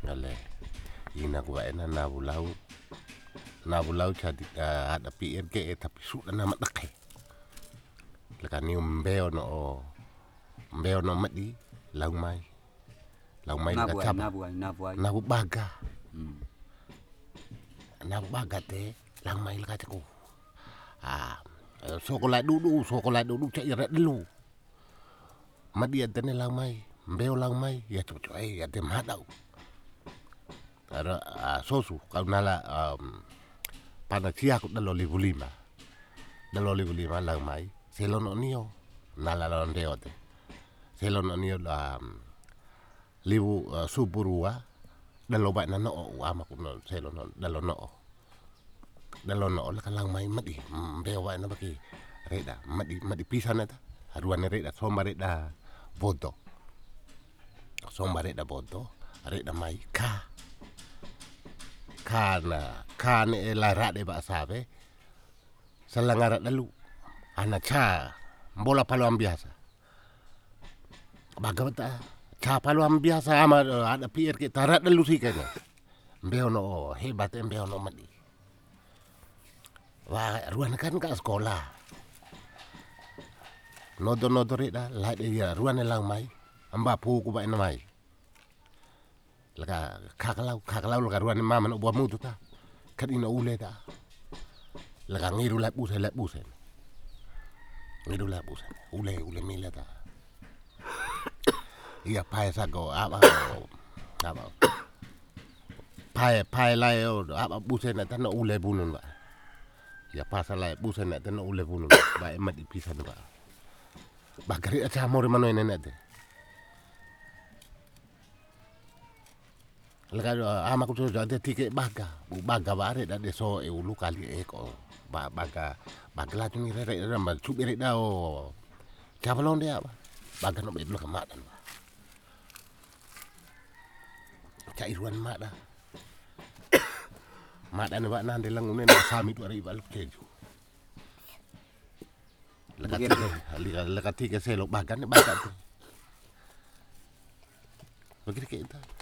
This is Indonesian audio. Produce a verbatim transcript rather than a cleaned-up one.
Ale ina gua ena na bulau na bulau jadi ada P R G tapi sudah nama dekai leka ni mbeo no mbeo no madi lau mai lau mai Nabu leka ai, caba nabu ai, nabu ai. na baga Hmm. na baga te lau mai leka caku ah sokolai dudu sokolai dudu cak ira dulu madi atene lau mai mbeo lau mai ya cucu ai ya te madau ada uh, sosu kau nala um, pada sia aku dalo libu lima dalo libu lima lau mai selono nio nala lon deo te selono nio um, libu uh, supurua dalo ba na no ama ku no selono dalo no dalo no la kalang mai madi mbeo wa na baki reda madi madi pisana ta haruan reda somba reda bodo somba reda bodo reda mai ka kana kane e la rade ba sabe selangara dalu ana cha bola paluan biasa bagawata cha paluan biasa ama ada P R kita tarat dalu sih kayaknya mbeo no hebat mbeo no madi wah ruan kan ka sekolah nodo nodo reda la de ya ruan lang mai amba pu ku ba na mai laka kakalau kakalau laka ruan mama no buat mutu ta kan ina ule ta laka ngiru la busen la busen ngiru la busen ule ule mila ta iya pai sa go apa apa pai pai la yo apa busen ta no ule bunun ba ya pasa la busen ta no ule bunun ba emat ipisan ba bagari acha more mano ene te laka ama ku so jante tike baga bu baga bare da de so e ulu kali e ko ba baga bagla tu ni re re ma chu bere da o chavalon dia ba baga no be lu ka madan ba cha iruan mada madan ba nan de lang ne na sami tu ari ba lu keju laka tike laka tike se lo baga ne baga tu begitu kita